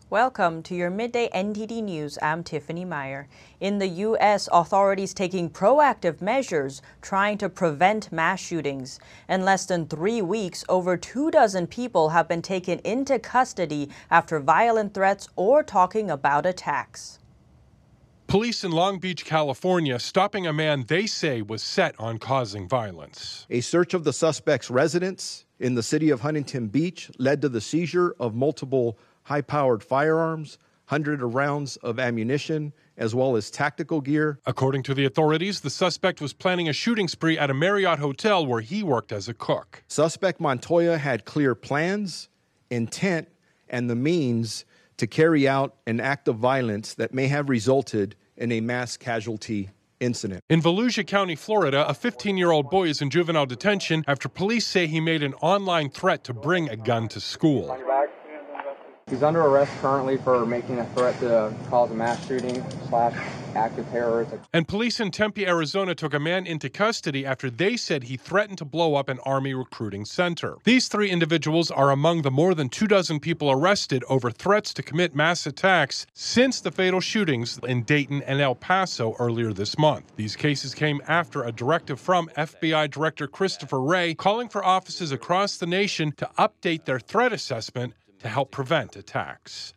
Welcome to your midday NTD News. I'm Tiffany Meyer. In the U.S., authorities taking proactive measures trying to prevent mass shootings. In less than 3 weeks, over 24 people have been taken into custody after violent threats or talking about attacks. Police in Long Beach, California, stopping a man they say was set on causing violence. A search of the suspect's residence in the city of Huntington Beach led to the seizure of multiple high-powered firearms, hundreds of rounds of ammunition, as well as tactical gear. According to the authorities, the suspect was planning a shooting spree at a Marriott hotel where he worked as a cook. Suspect Montoya had clear plans, intent, and the means to carry out an act of violence that may have resulted in a mass casualty incident. In Volusia County, Florida, a 15-year-old boy is in juvenile detention after police say he made an online threat to bring a gun to school. He's under arrest currently for making a threat to cause a mass shooting / act of terrorism. And police in Tempe, Arizona took a man into custody after they said he threatened to blow up an Army recruiting center. These 3 individuals are among the more than 24 people arrested over threats to commit mass attacks since the fatal shootings in Dayton and El Paso earlier this month. These cases came after a directive from FBI Director Christopher Wray calling for offices across the nation to update their threat assessment to help prevent attacks.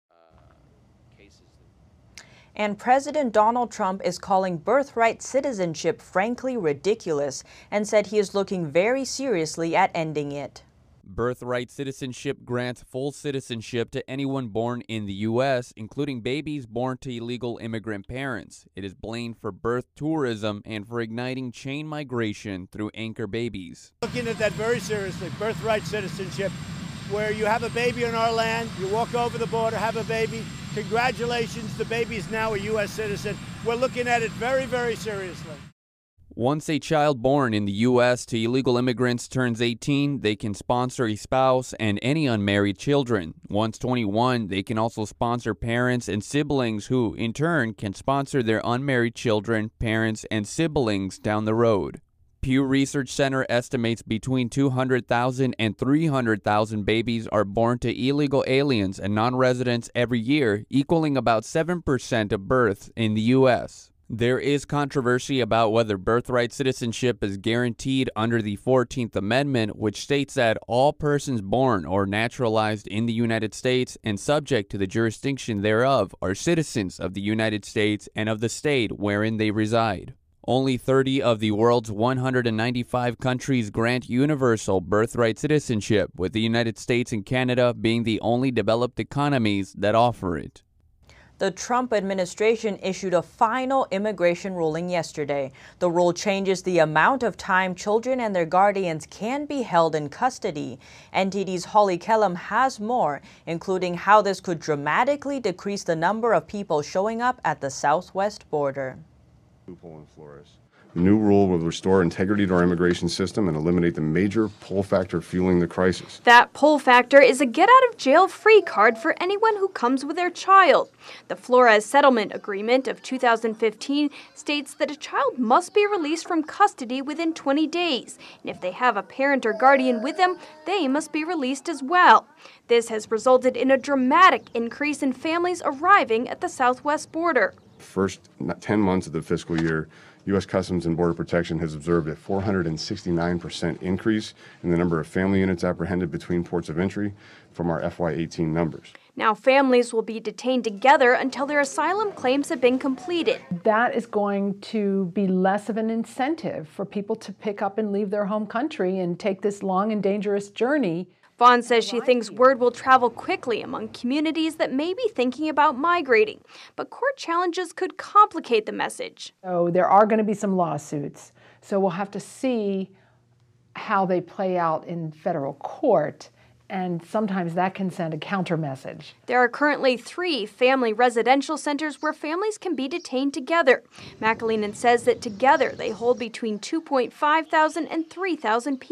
And President Donald Trump is calling birthright citizenship frankly ridiculous and said he is looking very seriously at ending it. Birthright citizenship grants full citizenship to anyone born in the U.S., including babies born to illegal immigrant parents. It is blamed for birth tourism and for igniting chain migration through anchor babies. Looking at that very seriously, birthright citizenship, where you have a baby on our land, you walk over the border, have a baby. Congratulations, the baby is now a U.S. citizen. We're looking at it very, very seriously. Once a child born in the U.S. to illegal immigrants turns 18, they can sponsor a spouse and any unmarried children. Once 21, they can also sponsor parents and siblings who, in turn, can sponsor their unmarried children, parents, and siblings down the road. Pew Research Center estimates between 200,000 and 300,000 babies are born to illegal aliens and non-residents every year, equaling about 7% of births in the U.S. There is controversy about whether birthright citizenship is guaranteed under the 14th Amendment, which states that all persons born or naturalized in the United States and subject to the jurisdiction thereof are citizens of the United States and of the state wherein they reside. Only 30 of the world's 195 countries grant universal birthright citizenship, with the United States and Canada being the only developed economies that offer it. The Trump administration issued a final immigration ruling yesterday. The rule changes the amount of time children and their guardians can be held in custody. NTD's Holly Kellum has more, including how this could dramatically decrease the number of people showing up at the southwest border. The new rule will restore integrity to our immigration system and eliminate the major pull factor fueling the crisis. That pull factor is a get-out-of-jail-free card for anyone who comes with their child. The Flores Settlement Agreement of 2015 states that a child must be released from custody within 20 days, and if they have a parent or guardian with them, they must be released as well. This has resulted in a dramatic increase in families arriving at the southwest border. First 10 months of the fiscal year, U.S. Customs and Border Protection has observed a 469% increase in the number of family units apprehended between ports of entry from our FY18 numbers. Now families will be detained together until their asylum claims have been completed. That is going to be less of an incentive for people to pick up and leave their home country and take this long and dangerous journey. Vaughn says she thinks word will travel quickly among communities that may be thinking about migrating, but court challenges could complicate the message. So there are going to be some lawsuits, so we'll have to see how they play out in federal court, and sometimes that can send a counter message. There are currently 3 family residential centers where families can be detained together. McAleenan says that together they hold between 2,500 and 3,000 people.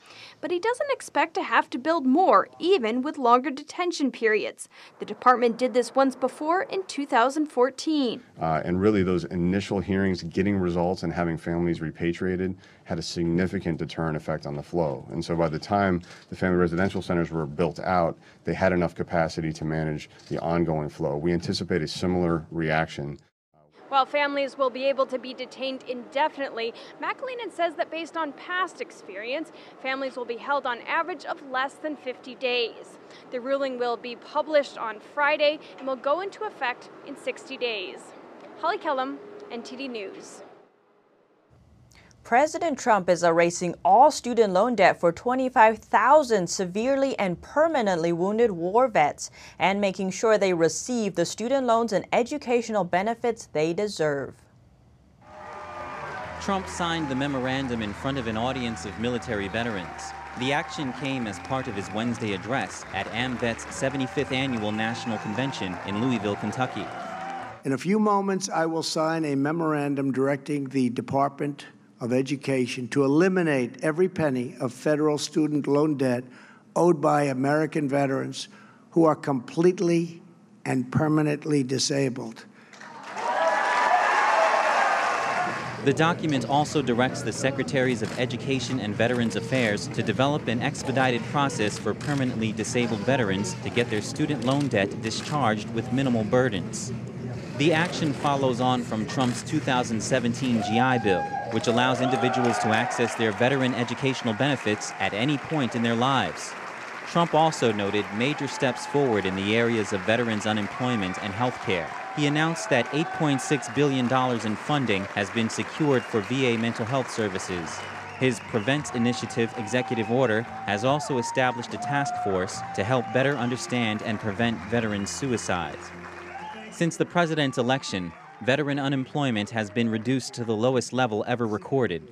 But he doesn't expect to have to build more, even with longer detention periods. The department did this once before in 2014. And really those initial hearings, getting results and having families repatriated had a significant deterrent effect on the flow. And so by the time the family residential centers were built out, they had enough capacity to manage the ongoing flow. We anticipate a similar reaction. While families will be able to be detained indefinitely, McAleenan says that based on past experience, families will be held on average of less than 50 days. The ruling will be published on Friday and will go into effect in 60 days. Holly Kellum, NTD News. President Trump is erasing all student loan debt for 25,000 severely and permanently wounded war vets and making sure they receive the student loans and educational benefits they deserve. Trump signed the memorandum in front of an audience of military veterans. The action came as part of his Wednesday address at AMVET's 75th Annual National Convention in Louisville, Kentucky. In a few moments, I will sign a memorandum directing the Department of Education to eliminate every penny of federal student loan debt owed by American veterans who are completely and permanently disabled. The document also directs the Secretaries of Education and Veterans Affairs to develop an expedited process for permanently disabled veterans to get their student loan debt discharged with minimal burdens. The action follows on from Trump's 2017 GI Bill, which allows individuals to access their veteran educational benefits at any point in their lives. Trump also noted major steps forward in the areas of veterans' unemployment and health care. He announced that $8.6 billion in funding has been secured for VA mental health services. His Prevent Initiative executive order has also established a task force to help better understand and prevent veterans' suicides. Since the president's election, veteran unemployment has been reduced to the lowest level ever recorded.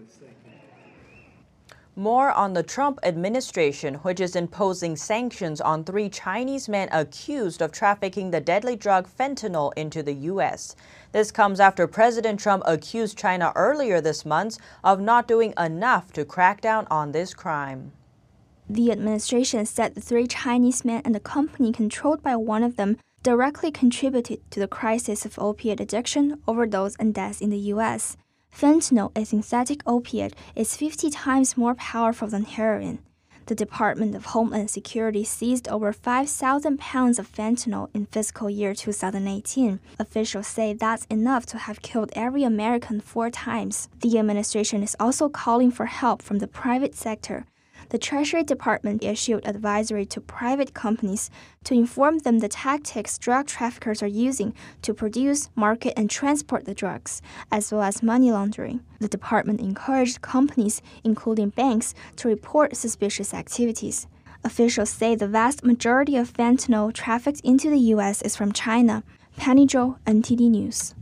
More on the Trump administration, which is imposing sanctions on 3 Chinese men accused of trafficking the deadly drug fentanyl into the U.S. This comes after President Trump accused China earlier this month of not doing enough to crack down on this crime. The administration said the 3 Chinese men and the company controlled by one of them directly contributed to the crisis of opiate addiction, overdose, and deaths in the U.S. Fentanyl, a synthetic opiate, is 50 times more powerful than heroin. The Department of Homeland Security seized over 5,000 pounds of fentanyl in fiscal year 2018. Officials say that's enough to have killed every American 4 times. The administration is also calling for help from the private sector. The Treasury Department issued advisory to private companies to inform them the tactics drug traffickers are using to produce, market, and transport the drugs, as well as money laundering. The department encouraged companies, including banks, to report suspicious activities. Officials say the vast majority of fentanyl trafficked into the U.S. is from China. Penny Zhou, NTD News.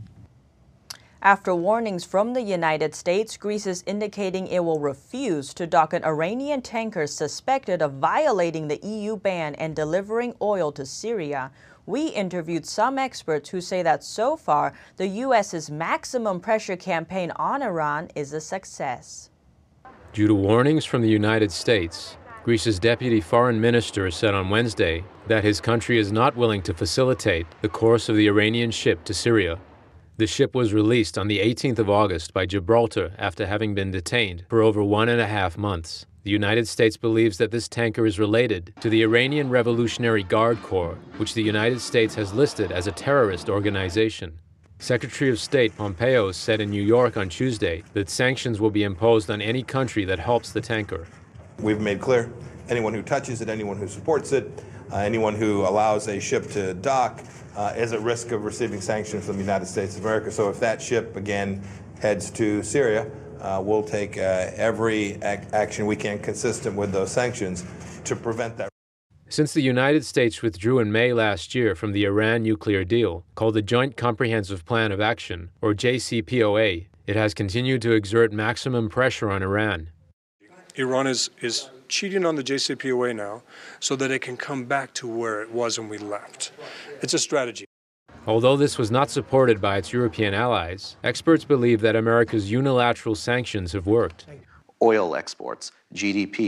After warnings from the United States, Greece is indicating it will refuse to dock an Iranian tanker suspected of violating the EU ban and delivering oil to Syria. We interviewed some experts who say that so far, the U.S.'s maximum pressure campaign on Iran is a success. Due to warnings from the United States, Greece's deputy foreign minister said on Wednesday that his country is not willing to facilitate the course of the Iranian ship to Syria. The ship was released on the 18th of August by Gibraltar after having been detained for over 1.5 months. The United States believes that this tanker is related to the Iranian Revolutionary Guard Corps, which the United States has listed as a terrorist organization. Secretary of State Pompeo said in New York on Tuesday that sanctions will be imposed on any country that helps the tanker. We've made clear anyone who touches it, anyone who supports it, anyone who allows a ship to dock is at risk of receiving sanctions from the United States of America. So if that ship, again, heads to Syria, we'll take every action we can consistent with those sanctions to prevent that. Since the United States withdrew in May last year from the Iran nuclear deal, called the Joint Comprehensive Plan of Action, or JCPOA, it has continued to exert maximum pressure on Iran. Iran is cheating on the JCPOA now so that it can come back to where it was when we left. It's a strategy. Although this was not supported by its European allies, experts believe that America's unilateral sanctions have worked. Oil exports, GDP,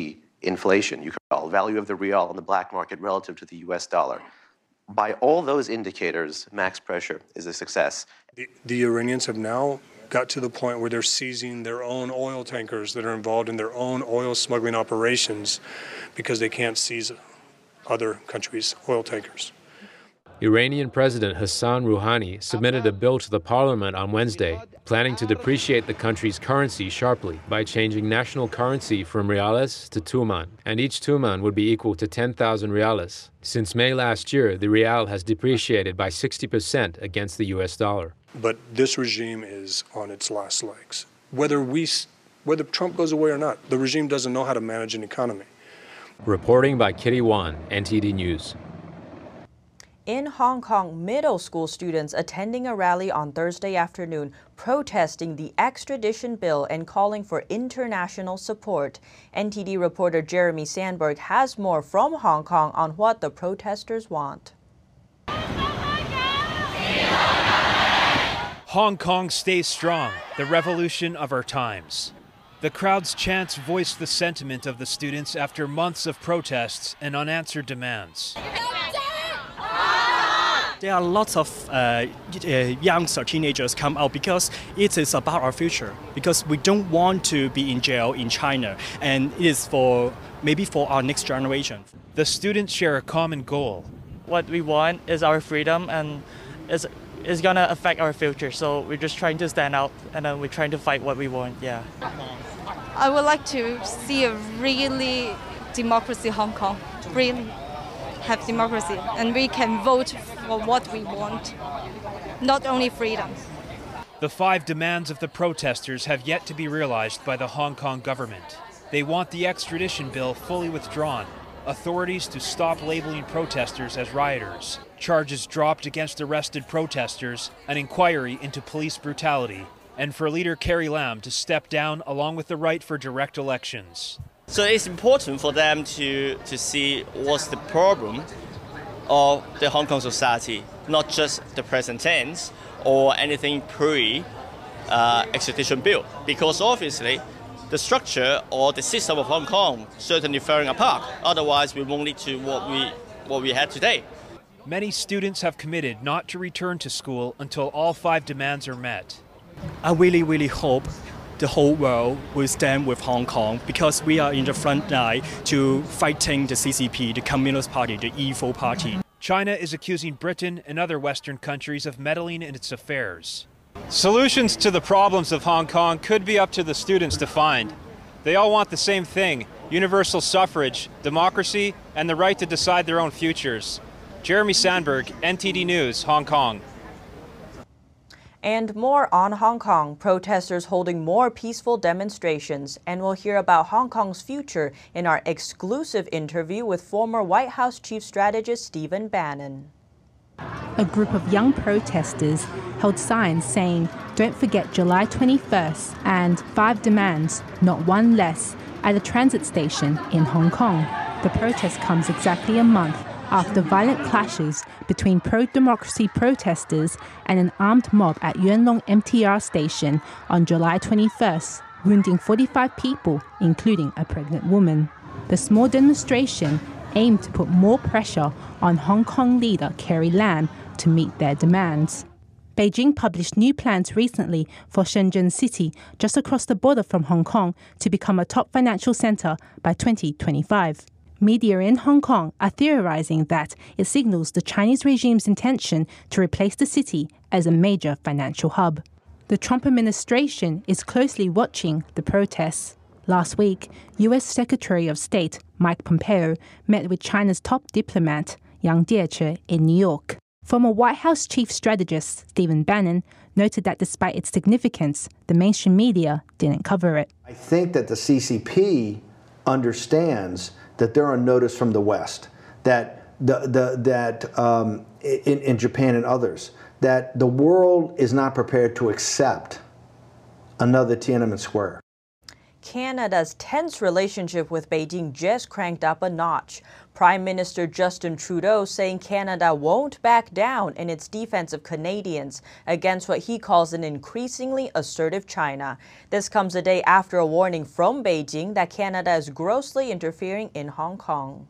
inflation, you could call value of the real on the black market relative to the US dollar. By all those indicators, max pressure is a success. The Iranians have now got to the point where they're seizing their own oil tankers that are involved in their own oil smuggling operations because they can't seize other countries' oil tankers. Iranian President Hassan Rouhani submitted a bill to the parliament on Wednesday, planning to depreciate the country's currency sharply by changing national currency from reales to tuman, and each tuman would be equal to 10,000 reales. Since May last year, the real has depreciated by 60% against the US dollar. But this regime is on its last legs. Whether Trump goes away or not, the regime doesn't know how to manage an economy. Reporting by Kitty Wan, NTD News. In Hong Kong, middle school students attending a rally on Thursday afternoon protesting the extradition bill and calling for international support. NTD reporter Jeremy Sandberg has more from Hong Kong on what the protesters want. Hong Kong stays strong, the revolution of our times. The crowd's chants voiced the sentiment of the students after months of protests and unanswered demands. There are lots of youngsters, teenagers come out because it is about our future. Because we don't want to be in jail in China, and it is maybe for our next generation. The students share a common goal. What we want is our freedom, and it's gonna affect our future. So we're just trying to stand out, and then we're trying to fight what we want. Yeah. I would like to see a really democracy Hong Kong. Really have democracy, and we can vote for what we want, not only freedom. The 5 demands of the protesters have yet to be realized by the Hong Kong government. They want the extradition bill fully withdrawn, authorities to stop labeling protesters as rioters, charges dropped against arrested protesters, an inquiry into police brutality, and for leader Carrie Lam to step down along with the right for direct elections. So it's important for them to see what's the problem of the Hong Kong society, not just the present tense or anything pre-extradition bill, because obviously the structure or the system of Hong Kong certainly falling apart. Otherwise, we won't lead to what we had today. Many students have committed not to return to school until all 5 demands are met. I really hope the whole world will stand with Hong Kong, because we are in the front line to fighting the CCP, the Communist Party, the evil party. China is accusing Britain and other Western countries of meddling in its affairs. Solutions to the problems of Hong Kong could be up to the students to find. They all want the same thing: universal suffrage, democracy, and the right to decide their own futures. Jeremy Sandberg, NTD News, Hong Kong. And more on Hong Kong, protesters holding more peaceful demonstrations. And we'll hear about Hong Kong's future in our exclusive interview with former White House Chief Strategist Stephen Bannon. A group of young protesters held signs saying, "Don't forget July 21st" and 5 demands, not one less, at a transit station in Hong Kong. The protest comes exactly a month after violent clashes between pro-democracy protesters and an armed mob at Yuen Long MTR station on July 21st, wounding 45 people, including a pregnant woman. The small demonstration aimed to put more pressure on Hong Kong leader Carrie Lam to meet their demands. Beijing published new plans recently for Shenzhen City, just across the border from Hong Kong, to become a top financial center by 2025. Media in Hong Kong are theorizing that it signals the Chinese regime's intention to replace the city as a major financial hub. The Trump administration is closely watching the protests. Last week, U.S. Secretary of State Mike Pompeo met with China's top diplomat Yang Jiechi in New York. Former White House Chief Strategist Stephen Bannon noted that despite its significance, the mainstream media didn't cover it. I think that the CCP understands that they're on notice from the West, that in Japan and others, that the world is not prepared to accept another Tiananmen Square. Canada's tense relationship with Beijing just cranked up a notch. Prime Minister Justin Trudeau saying Canada won't back down in its defense of Canadians against what he calls an increasingly assertive China. This comes a day after a warning from Beijing that Canada is grossly interfering in Hong Kong.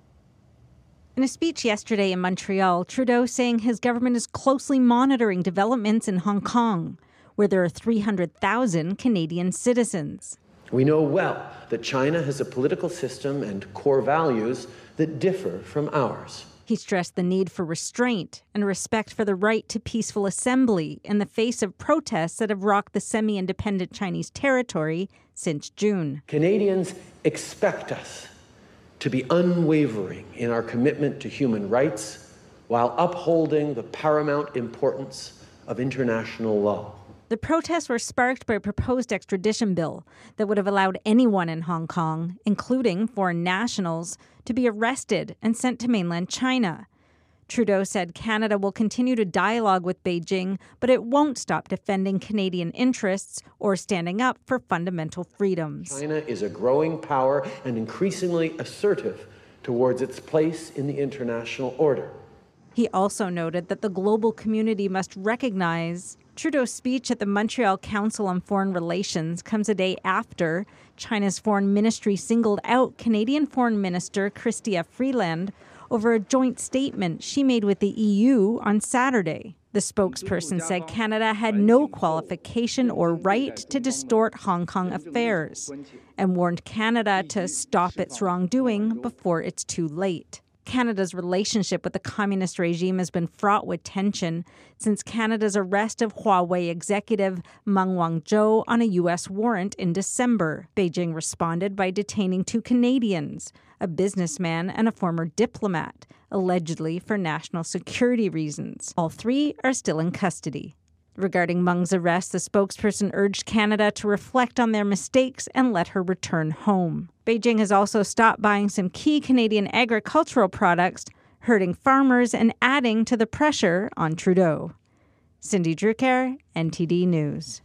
In a speech yesterday in Montreal, Trudeau saying his government is closely monitoring developments in Hong Kong, where there are 300,000 Canadian citizens. We know well that China has a political system and core values that differ from ours. He stressed the need for restraint and respect for the right to peaceful assembly in the face of protests that have rocked the semi-independent Chinese territory since June. Canadians expect us to be unwavering in our commitment to human rights while upholding the paramount importance of international law. The protests were sparked by a proposed extradition bill that would have allowed anyone in Hong Kong, including foreign nationals, to be arrested and sent to mainland China. Trudeau said Canada will continue to dialogue with Beijing, but it won't stop defending Canadian interests or standing up for fundamental freedoms. China is a growing power and increasingly assertive towards its place in the international order. He also noted that the global community must recognize Trudeau's speech at the Montreal Council on Foreign Relations comes a day after China's foreign ministry singled out Canadian Foreign Minister Chrystia Freeland over a joint statement she made with the EU on Saturday. The spokesperson said Canada had no qualification or right to distort Hong Kong affairs and warned Canada to stop its wrongdoing before it's too late. Canada's relationship with the communist regime has been fraught with tension since Canada's arrest of Huawei executive Meng Wanzhou on a U.S. warrant in December. Beijing responded by detaining 2 Canadians, a businessman and a former diplomat, allegedly for national security reasons. All 3 are still in custody. Regarding Meng's arrest, the spokesperson urged Canada to reflect on their mistakes and let her return home. Beijing has also stopped buying some key Canadian agricultural products, hurting farmers and adding to the pressure on Trudeau. Cindy Drucker, NTD News.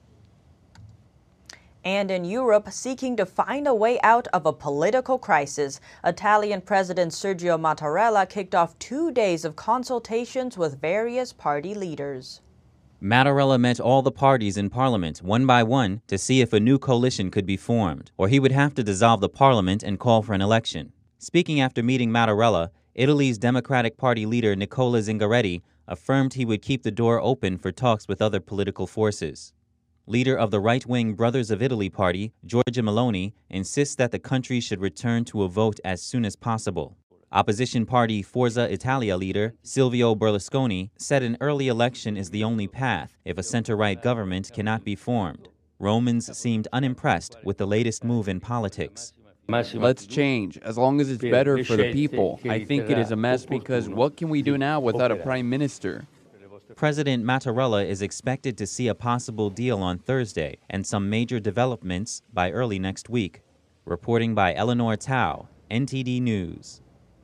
And in Europe, seeking to find a way out of a political crisis, Italian President Sergio Mattarella kicked off 2 days of consultations with various party leaders. Mattarella met all the parties in parliament one by one to see if a new coalition could be formed, or he would have to dissolve the parliament and call for an election. Speaking after meeting Mattarella, Italy's Democratic Party leader Nicola Zingaretti affirmed he would keep the door open for talks with other political forces. Leader of the right-wing Brothers of Italy party, Giorgia Meloni, insists that the country should return to a vote as soon as possible. Opposition party Forza Italia leader Silvio Berlusconi said an early election is the only path if a center-right government cannot be formed. Romans seemed unimpressed with the latest move in politics. Let's change, as long as it's better for the people. I think it is a mess because what can we do now without a prime minister? President Mattarella is expected to see a possible deal on Thursday and some major developments by early next week. Reporting by Eleanor Tao, NTD News.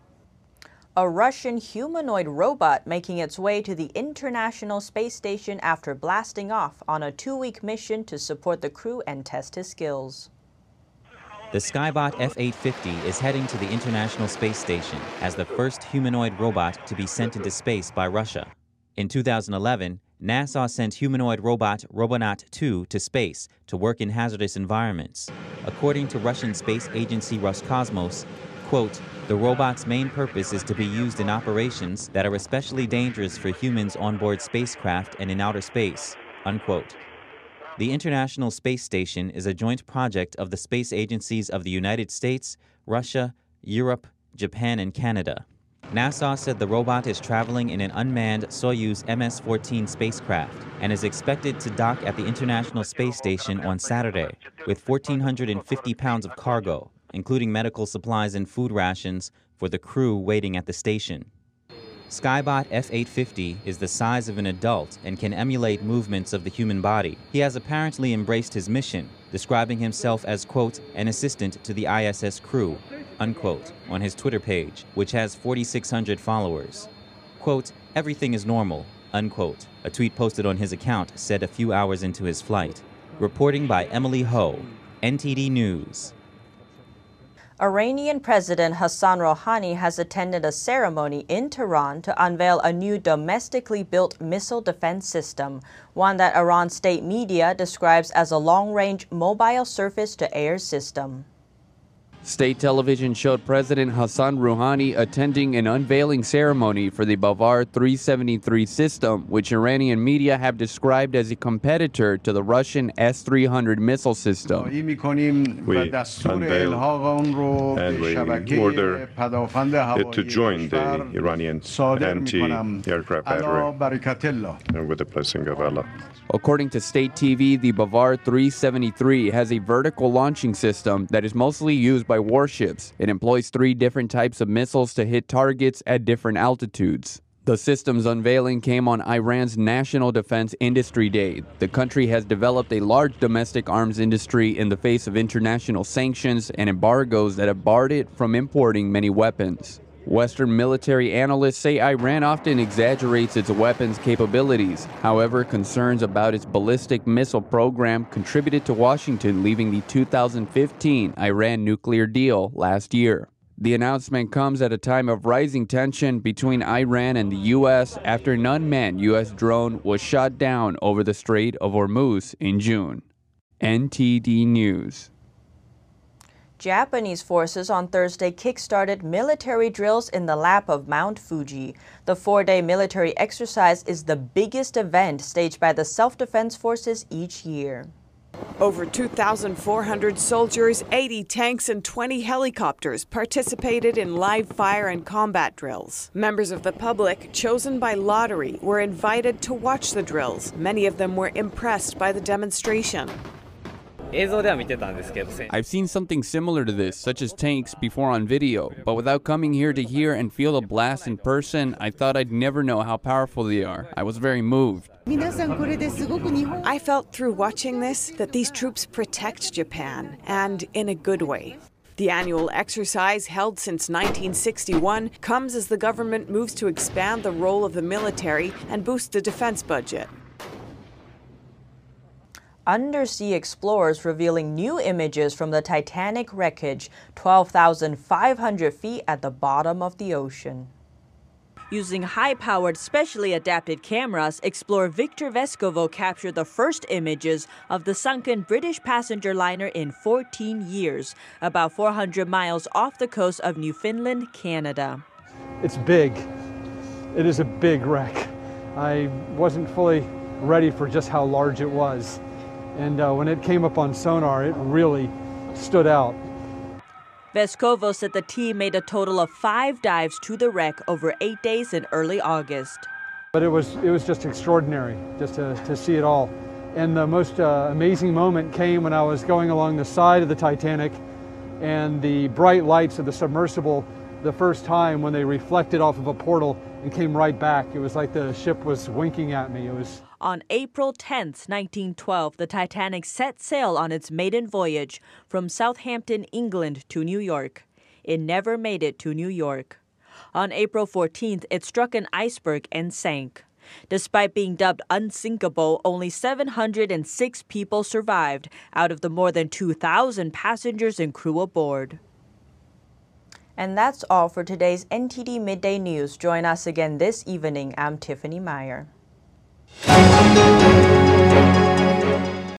A Russian humanoid robot making its way to the International Space Station after blasting off on a 2-week mission to support the crew and test his skills. The Skybot F-850 is heading to the International Space Station as the first humanoid robot to be sent into space by Russia. In 2011, NASA sent humanoid robot Robonaut 2 to space to work in hazardous environments. According to Russian space agency Roscosmos, quote, "The robot's main purpose is to be used in operations that are especially dangerous for humans on board spacecraft and in outer space," unquote. The International Space Station is a joint project of the space agencies of the United States, Russia, Europe, Japan, and Canada. NASA said the robot is traveling in an unmanned Soyuz MS-14 spacecraft and is expected to dock at the International Space Station on Saturday with 1,450 pounds of cargo, including medical supplies and food rations for the crew waiting at the station. Skybot F-850 is the size of an adult and can emulate movements of the human body. He has apparently embraced his mission, describing himself as, quote, "an assistant to the ISS crew," unquote, on his Twitter page, which has 4,600 followers. Quote, "Everything is normal," unquote, a tweet posted on his account said a few hours into his flight. Reporting by Emily Ho, NTD News. Iranian President Hassan Rouhani has attended a ceremony in Tehran to unveil a new domestically built missile defense system, one that Iran's state media describes as a long-range mobile surface-to-air system. State television showed President Hassan Rouhani attending an unveiling ceremony for the Bavar 373 system, which Iranian media have described as a competitor to the Russian S-300 missile system. We unveil and we order it to join the Iranian anti-aircraft battery with the blessing of Allah. According to state TV, the Bavar 373 has a vertical launching system that is mostly used by warships. It employs 3 different types of missiles to hit targets at different altitudes. The system's unveiling came on Iran's National Defense Industry Day. The country has developed a large domestic arms industry in the face of international sanctions and embargoes that have barred it from importing many weapons. Western military analysts say Iran often exaggerates its weapons capabilities. However, concerns about its ballistic missile program contributed to Washington leaving the 2015 Iran nuclear deal last year. The announcement comes at a time of rising tension between Iran and the U.S. after an unmanned U.S. drone was shot down over the Strait of Hormuz in June. NTD News. Japanese forces on Thursday kick-started military drills in the lap of Mount Fuji. The 4-day military exercise is the biggest event staged by the self-defense forces each year. Over 2,400 soldiers, 80 tanks, and 20 helicopters participated in live fire and combat drills. Members of the public, chosen by lottery, were invited to watch the drills. Many of them were impressed by the demonstration. I've seen something similar to this, such as tanks, before on video, but without coming here to hear and feel the blast in person, I thought I'd never know how powerful they are. I was very moved. I felt through watching this that these troops protect Japan, and in a good way. The annual exercise, held since 1961, comes as the government moves to expand the role of the military and boost the defense budget. Undersea explorers revealing new images from the Titanic wreckage, 12,500 feet at the bottom of the ocean. Using high-powered, specially adapted cameras, explorer Victor Vescovo captured the first images of the sunken British passenger liner in 14 years, about 400 miles off the coast of Newfoundland, Canada. It's big. It is a big wreck. I wasn't fully ready for just how large it was. And when it came up on sonar, it really stood out. Vescovo said the team made a total of 5 dives to the wreck over 8 days in early August. But it was just extraordinary just to see it all. And the most amazing moment came when I was going along the side of the Titanic and the bright lights of the submersible the first time when they reflected off of a portal and came right back. It was like the ship was winking at me. It was. On April 10, 1912, the Titanic set sail on its maiden voyage from Southampton, England to New York. It never made it to New York. On April 14th, it struck an iceberg and sank. Despite being dubbed unsinkable, only 706 people survived out of the more than 2,000 passengers and crew aboard. And that's all for today's NTD Midday News. Join us again this evening. I'm Tiffany Meyer.